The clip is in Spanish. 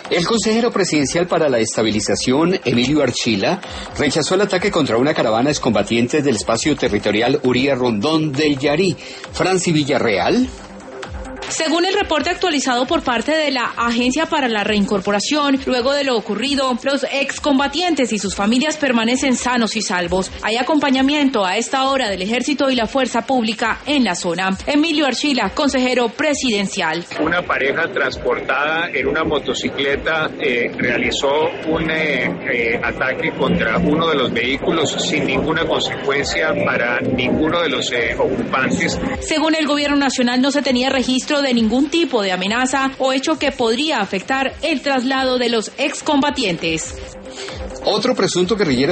El consejero presidencial para la estabilización, Emilio Archila, rechazó el ataque contra una caravana de excombatientes del espacio territorial Uría Rondón del Yarí. Franci Villarreal. Según el reporte actualizado por parte de la Agencia para la Reincorporación, luego de lo ocurrido, los excombatientes y sus familias permanecen sanos y salvos. Hay acompañamiento a esta hora del Ejército y la Fuerza Pública en la zona. Emilio Archila, consejero presidencial. Una pareja transportada en una motocicleta realizó un ataque contra uno de los vehículos sin ninguna consecuencia para ninguno de los ocupantes. Según el Gobierno Nacional, no se tenía registro de ningún tipo de amenaza o hecho que podría afectar el traslado de los excombatientes. Otro presunto guerrillero